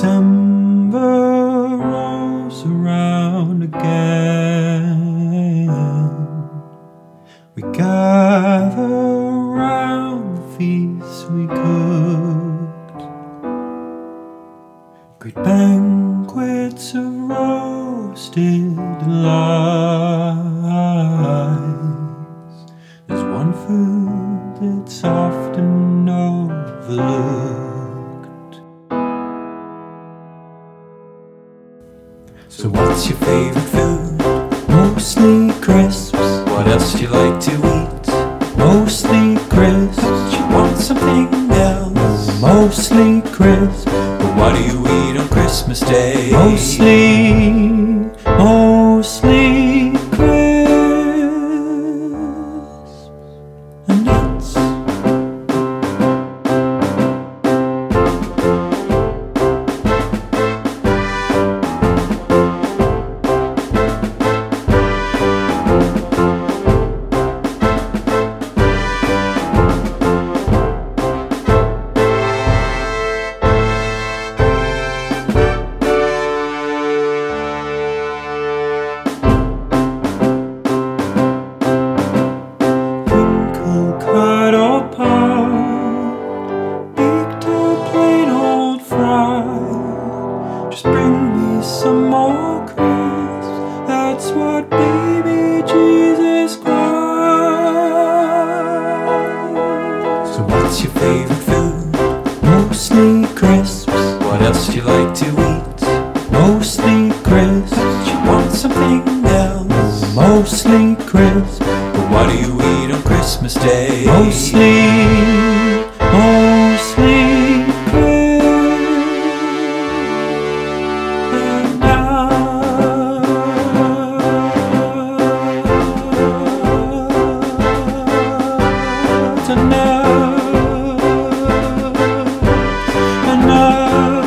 December rolls around again. We gather round the feast we cooked, great banquets of roasted delights. There's one food that's often overlooked. So what's your favorite food? Mostly crisps. What else do you like to eat? Mostly crisps. Don't you want something else? Mostly crisps. But what do you eat on Christmas Day? Mostly crisps and nuts. Cut or pot, baked or plain old fried. Just bring me some more crisps. That's what baby Jesus cried. So what's your favorite food? Mostly crisps. What else do you like to eat? Mostly crisps. Don't you want something else? Mostly crisps. But what do you eat on Christmas Day? Mostly crisps and nuts and nuts and nuts.